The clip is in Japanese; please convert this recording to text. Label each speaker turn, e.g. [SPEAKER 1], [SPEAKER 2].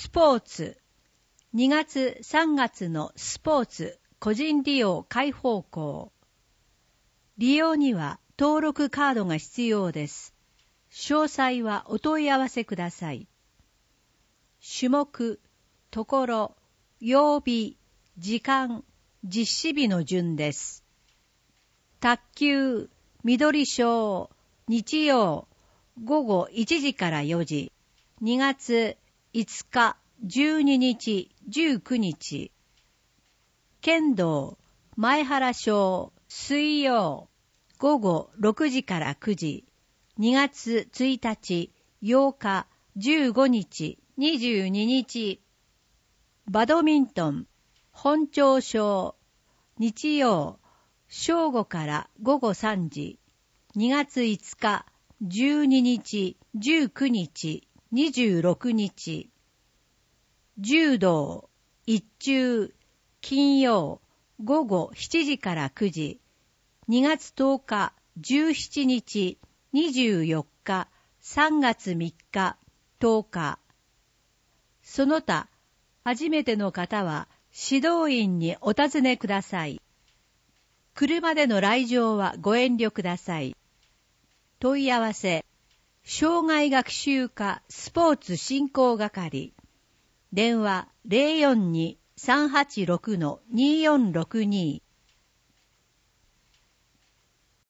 [SPEAKER 1] スポーツ。2月3月のスポーツ個人利用開放校。利用には登録カードが必要です。詳細はお問い合わせください。種目、ところ、曜日、時間、実施日の順です。卓球、緑賞、日曜、午後1時から4時。2月5日、12日、19日。剣道、前原賞、水曜、午後6時から9時。2月1日、8日、15日、22日。バドミントン、本町賞、日曜、正午から午後3時。2月5日、12日、19日、26日。柔道、一中、金曜、午後7時から9時。2月10日、17日、24日、3月3日、10日。その他、初めての方は指導員にお尋ねください。車での来場はご遠慮ください。問い合わせ、障害学習課スポーツ振興係。電話 042-386-2462